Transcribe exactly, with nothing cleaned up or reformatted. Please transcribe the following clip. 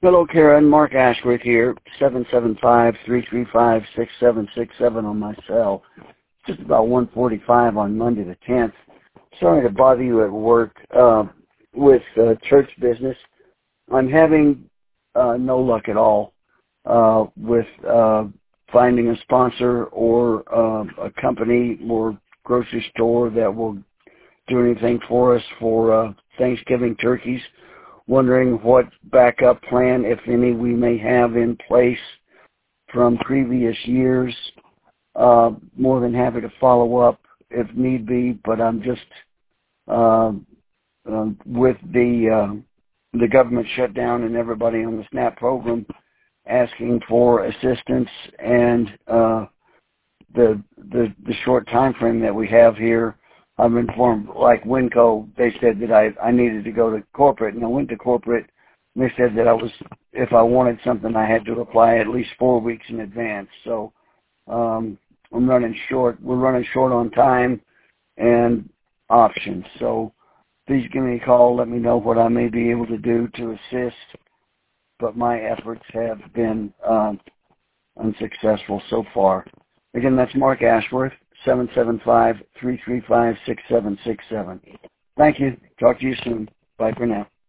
Hello, Karen. Mark Ashworth here, seven seven five, three three five, six seven six seven on my cell. Just about one forty-five on Monday the tenth. Sorry to bother you at work uh, with uh, church business. I'm having uh, no luck at all uh, with uh, finding a sponsor or uh, a company or grocery store that will do anything for us for uh, Thanksgiving turkeys. Wondering what backup plan, if any, we may have in place from previous years. Uh, more than happy to follow up if need be, but I'm just uh, uh, with the uh, the government shutdown and everybody on the SNAP program asking for assistance, and uh, the the the short time frame that we have here. I'm informed, like Winco, they said that I, I needed to go to corporate, and I went to corporate, and they said that I was, if I wanted something, I had to apply at least four weeks in advance. So um, I'm running short. We're running short on time and options. So please give me a call. Let me know what I may be able to do to assist. But my efforts have been um, unsuccessful so far. Again, that's Mark Ashworth, seven seven five, three three five, six seven six seven. Thank you. Talk to you soon. Bye for now.